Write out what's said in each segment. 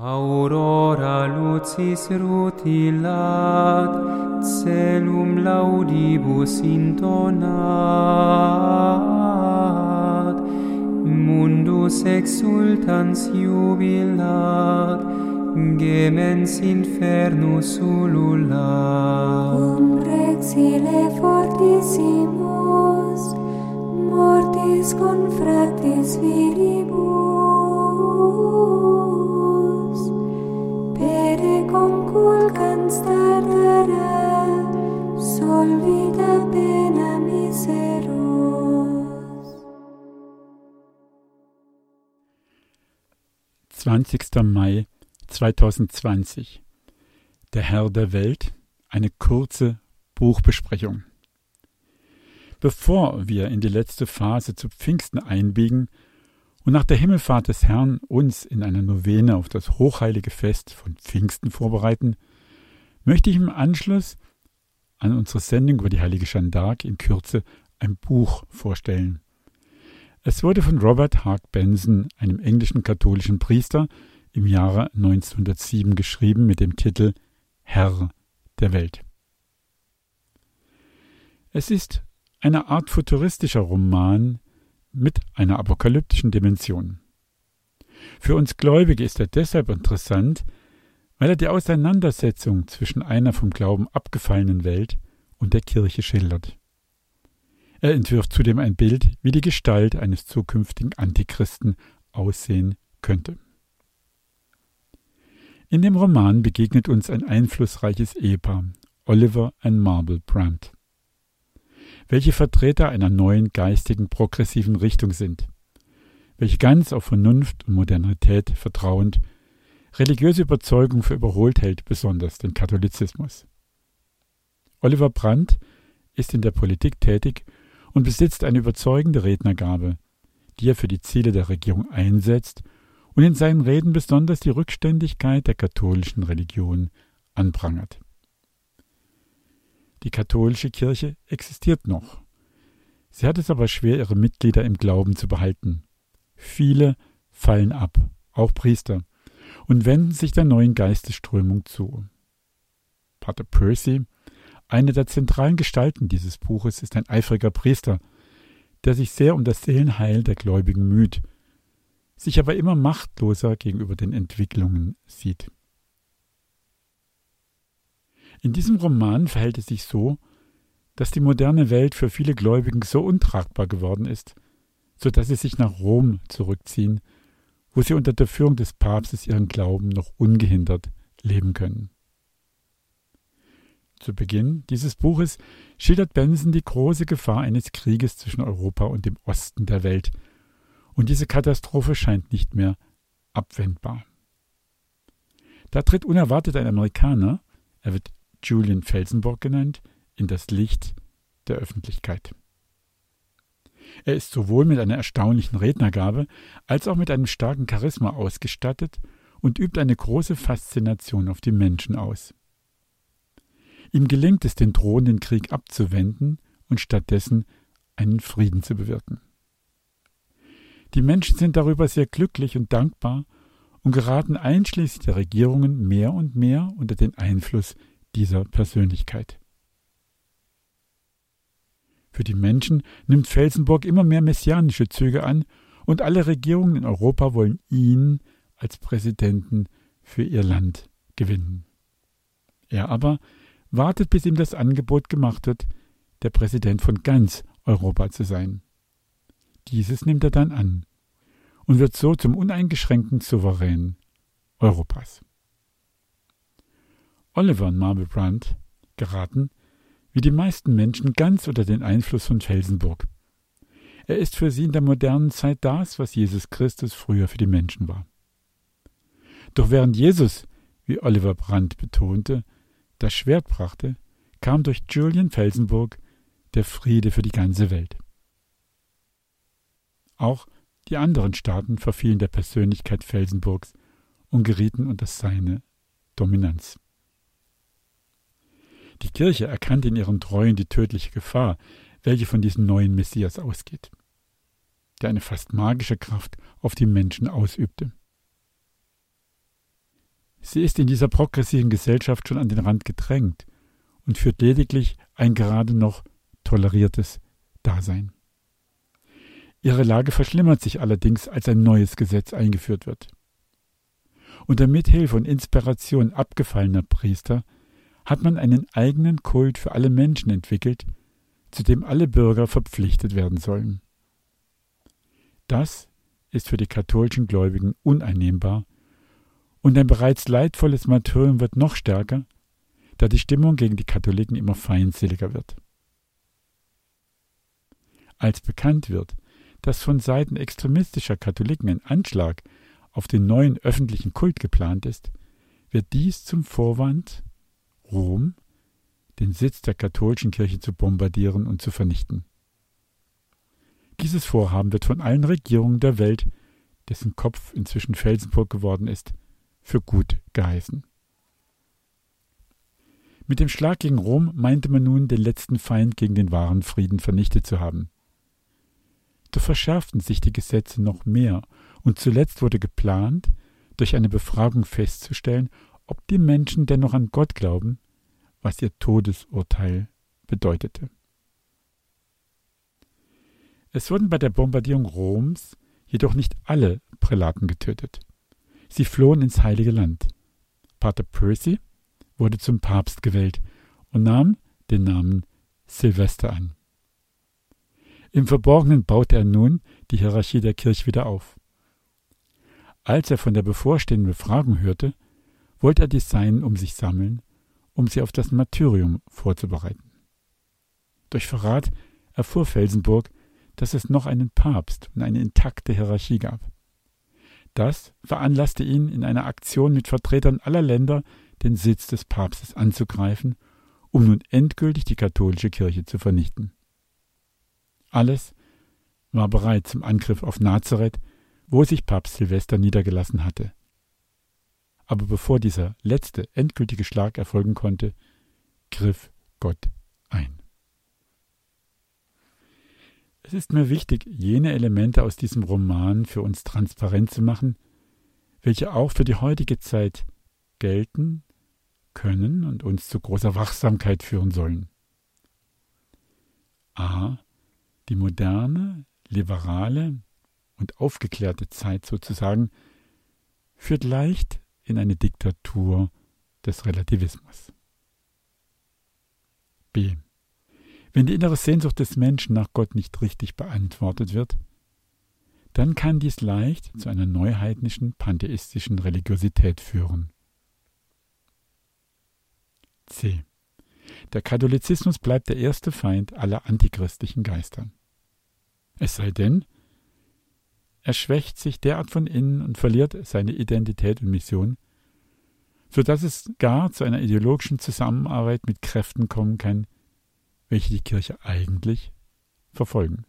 Aurora lucis rutilat, celum laudibus intonat, mundus exultans jubilat, gemens infernus ululat. Cum rexile fortissimus, mortis confractis viribus, pere conculcans tardare, solvita pena miserus. 20. Mai 2020. Der Herr der Welt, eine kurze Buchbesprechung. Bevor wir in die letzte Phase zu Pfingsten einbiegen und nach der Himmelfahrt des Herrn uns in einer Novene auf das hochheilige Fest von Pfingsten vorbereiten, möchte ich im Anschluss an unsere Sendung über die heilige Jeanne d'Arc in Kürze ein Buch vorstellen. Es wurde von Robert Hart Benson, einem englischen katholischen Priester, im Jahre 1907 geschrieben mit dem Titel Herr der Welt. Es ist eine Art futuristischer Roman mit einer apokalyptischen Dimension. Für uns Gläubige ist er deshalb interessant, weil er die Auseinandersetzung zwischen einer vom Glauben abgefallenen Welt und der Kirche schildert. Er entwirft zudem ein Bild, wie die Gestalt eines zukünftigen Antichristen aussehen könnte. In dem Roman begegnet uns ein einflussreiches Ehepaar, Oliver und Marble Brand, welche Vertreter einer neuen geistigen, progressiven Richtung sind, welche ganz auf Vernunft und Modernität vertrauend religiöse Überzeugung für überholt hält, besonders den Katholizismus. Oliver Brand ist in der Politik tätig und besitzt eine überzeugende Rednergabe, die er für die Ziele der Regierung einsetzt und in seinen Reden besonders die Rückständigkeit der katholischen Religion anprangert. Die katholische Kirche existiert noch. Sie hat es aber schwer, ihre Mitglieder im Glauben zu behalten. Viele fallen ab, auch Priester, und wenden sich der neuen Geistesströmung zu. Pater Percy, eine der zentralen Gestalten dieses Buches, ist ein eifriger Priester, der sich sehr um das Seelenheil der Gläubigen müht, sich aber immer machtloser gegenüber den Entwicklungen sieht. In diesem Roman verhält es sich so, dass die moderne Welt für viele Gläubigen so untragbar geworden ist, so dass sie sich nach Rom zurückziehen, wo sie unter der Führung des Papstes ihren Glauben noch ungehindert leben können. Zu Beginn dieses Buches schildert Benson die große Gefahr eines Krieges zwischen Europa und dem Osten der Welt, und diese Katastrophe scheint nicht mehr abwendbar. Da tritt unerwartet ein Amerikaner, er wird Julian Felsenburg genannt, in das Licht der Öffentlichkeit. Er ist sowohl mit einer erstaunlichen Rednergabe als auch mit einem starken Charisma ausgestattet und übt eine große Faszination auf die Menschen aus. Ihm gelingt es, den drohenden Krieg abzuwenden und stattdessen einen Frieden zu bewirken. Die Menschen sind darüber sehr glücklich und dankbar und geraten einschließlich der Regierungen mehr und mehr unter den Einfluss dieser Persönlichkeit. Für die Menschen nimmt Felsenburg immer mehr messianische Züge an und alle Regierungen in Europa wollen ihn als Präsidenten für ihr Land gewinnen. Er aber wartet, bis ihm das Angebot gemacht wird, der Präsident von ganz Europa zu sein. Dieses nimmt er dann an und wird so zum uneingeschränkten Souverän Europas. Oliver und Marble Brand geraten, wie die meisten Menschen, ganz unter den Einfluss von Felsenburg. Er ist für sie in der modernen Zeit das, was Jesus Christus früher für die Menschen war. Doch während Jesus, wie Oliver Brand betonte, das Schwert brachte, kam durch Julian Felsenburg der Friede für die ganze Welt. Auch die anderen Staaten verfielen der Persönlichkeit Felsenburgs und gerieten unter seine Dominanz. Die Kirche erkannte in ihren Treuen die tödliche Gefahr, welche von diesem neuen Messias ausgeht, der eine fast magische Kraft auf die Menschen ausübte. Sie ist in dieser progressiven Gesellschaft schon an den Rand gedrängt und führt lediglich ein gerade noch toleriertes Dasein. Ihre Lage verschlimmert sich allerdings, als ein neues Gesetz eingeführt wird. Unter Mithilfe und Inspiration abgefallener Priester hat man einen eigenen Kult für alle Menschen entwickelt, zu dem alle Bürger verpflichtet werden sollen. Das ist für die katholischen Gläubigen uneinnehmbar und ein bereits leidvolles Martyrium wird noch stärker, da die Stimmung gegen die Katholiken immer feindseliger wird. Als bekannt wird, dass von Seiten extremistischer Katholiken ein Anschlag auf den neuen öffentlichen Kult geplant ist, wird dies zum Vorwand, Rom, den Sitz der katholischen Kirche zu bombardieren und zu vernichten. Dieses Vorhaben wird von allen Regierungen der Welt, dessen Kopf inzwischen Felsenburg geworden ist, für gut geheißen. Mit dem Schlag gegen Rom meinte man nun, den letzten Feind gegen den wahren Frieden vernichtet zu haben. Doch verschärften sich die Gesetze noch mehr und zuletzt wurde geplant, durch eine Befragung festzustellen, ob die Menschen dennoch an Gott glauben, was ihr Todesurteil bedeutete. Es wurden bei der Bombardierung Roms jedoch nicht alle Prälaten getötet. Sie flohen ins Heilige Land. Pater Percy wurde zum Papst gewählt und nahm den Namen Silvester an. Im Verborgenen baute er nun die Hierarchie der Kirche wieder auf. Als er von der bevorstehenden Befragung hörte, wollte er die Seinen um sich sammeln, um sie auf das Martyrium vorzubereiten. Durch Verrat erfuhr Felsenburg, dass es noch einen Papst und eine intakte Hierarchie gab. Das veranlasste ihn, in einer Aktion mit Vertretern aller Länder den Sitz des Papstes anzugreifen, um nun endgültig die katholische Kirche zu vernichten. Alles war bereit zum Angriff auf Nazareth, wo sich Papst Silvester niedergelassen hatte. Aber bevor dieser letzte, endgültige Schlag erfolgen konnte, griff Gott ein. Es ist mir wichtig, jene Elemente aus diesem Roman für uns transparent zu machen, welche auch für die heutige Zeit gelten können und uns zu großer Wachsamkeit führen sollen. A. Die moderne, liberale und aufgeklärte Zeit sozusagen führt leicht in eine Diktatur des Relativismus. B. Wenn die innere Sehnsucht des Menschen nach Gott nicht richtig beantwortet wird, dann kann dies leicht zu einer neuheidnischen, pantheistischen Religiosität führen. C. Der Katholizismus bleibt der erste Feind aller antichristlichen Geister. Es sei denn, er schwächt sich derart von innen und verliert seine Identität und Mission, so dass es gar zu einer ideologischen Zusammenarbeit mit Kräften kommen kann, welche die Kirche eigentlich verfolgen.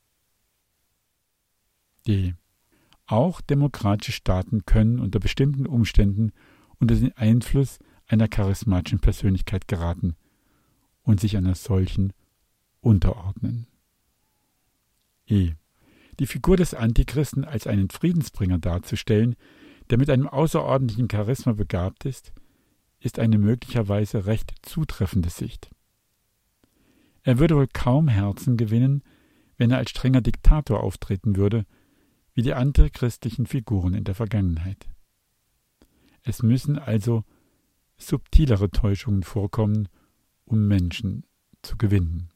D. Auch demokratische Staaten können unter bestimmten Umständen unter den Einfluss einer charismatischen Persönlichkeit geraten und sich einer solchen unterordnen. E. Die Figur des Antichristen als einen Friedensbringer darzustellen, der mit einem außerordentlichen Charisma begabt ist eine möglicherweise recht zutreffende Sicht. Er würde wohl kaum Herzen gewinnen, wenn er als strenger Diktator auftreten würde, wie die antichristlichen Figuren in der Vergangenheit. Es müssen also subtilere Täuschungen vorkommen, um Menschen zu gewinnen.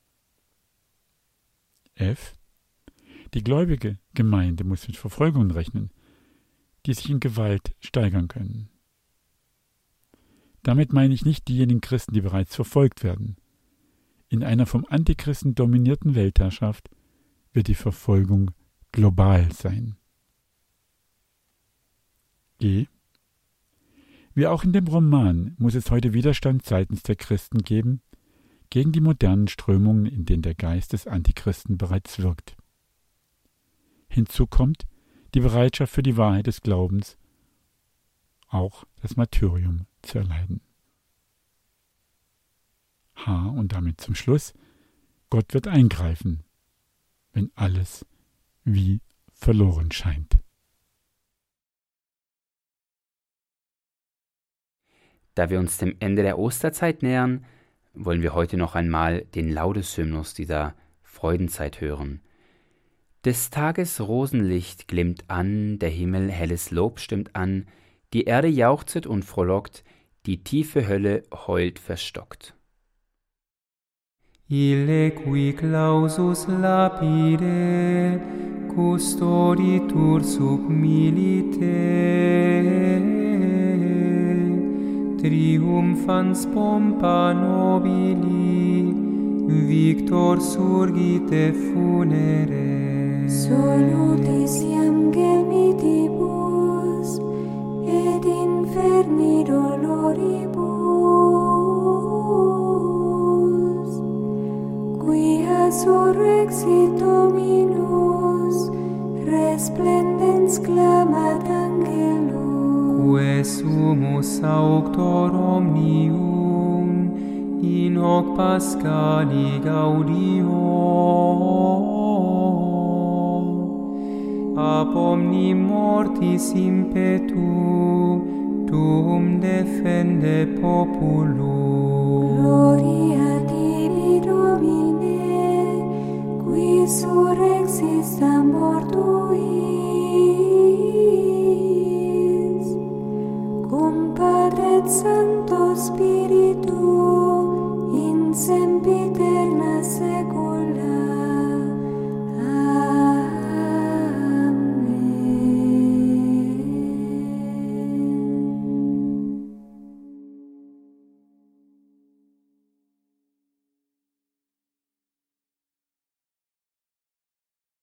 F. Die gläubige Gemeinde muss mit Verfolgungen rechnen, die sich in Gewalt steigern können. Damit meine ich nicht diejenigen Christen, die bereits verfolgt werden. In einer vom Antichristen dominierten Weltherrschaft wird die Verfolgung global sein. G. Wie auch in dem Roman muss es heute Widerstand seitens der Christen geben gegen die modernen Strömungen, in denen der Geist des Antichristen bereits wirkt. Hinzu kommt die Bereitschaft für die Wahrheit des Glaubens, auch das Martyrium zu erleiden. H. Und damit zum Schluss: Gott wird eingreifen, wenn alles wie verloren scheint. Da wir uns dem Ende der Osterzeit nähern, wollen wir heute noch einmal den Laudeshymnus dieser Freudenzeit hören. Des Tages Rosenlicht glimmt an, der Himmel helles Lob stimmt an, die Erde jauchzet und frohlockt, die tiefe Hölle heult verstockt. Ille qui clausus lapide custoditur sub milite triumphans pompa nobili victor surgite funere Solutis iam gemitibus et inferni doloribus qui surrexit Dominus resplendens clamat angelus quae sumus auctor omnium in hoc Paschali gaudio ab omni mortis impetu tuum defende populum gloria tibi Domine qui surrexis a mortui